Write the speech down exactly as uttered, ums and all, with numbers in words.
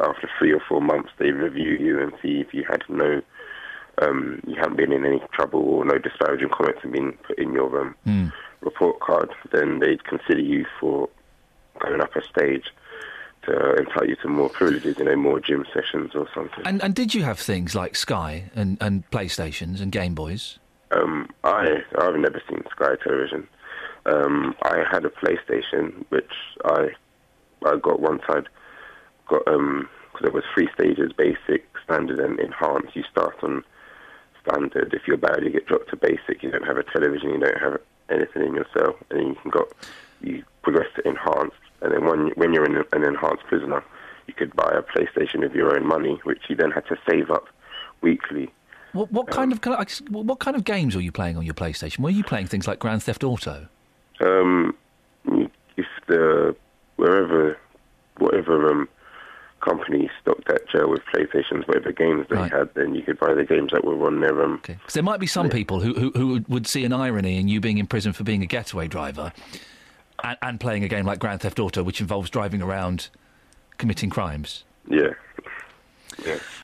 after three or four months they review you and see if you had no, um, you haven't been in any trouble or no disparaging comments have been put in your um, mm. report card, then they'd consider you for going up a stage to entitle you to more privileges, you know, more gym sessions or something. And, and did you have things like Sky and, and PlayStations and Game Boys? Um, I, I've never seen Sky Television. Um, I had a PlayStation, which I I got once I'd got, um, because there was three stages, basic, standard and enhanced. You start on standard. If you're bad, you get dropped to basic. You don't have a television, you don't have anything in your cell. And then you can go, you progress to enhanced. And then when, when you're in an enhanced prisoner, you could buy a PlayStation with your own money, which you then had to save up weekly. What, what kind of what kind of games were you playing on your PlayStation? Were you playing things like Grand Theft Auto? Um, if the wherever, whatever um, company stocked that jail with PlayStations, whatever games they Right. had, then you could buy the games that were on there. Um, Okay. Because there might be some people who, who who would see an irony in you being in prison for being a getaway driver, and, and playing a game like Grand Theft Auto, which involves driving around, committing crimes. Yeah. Yeah.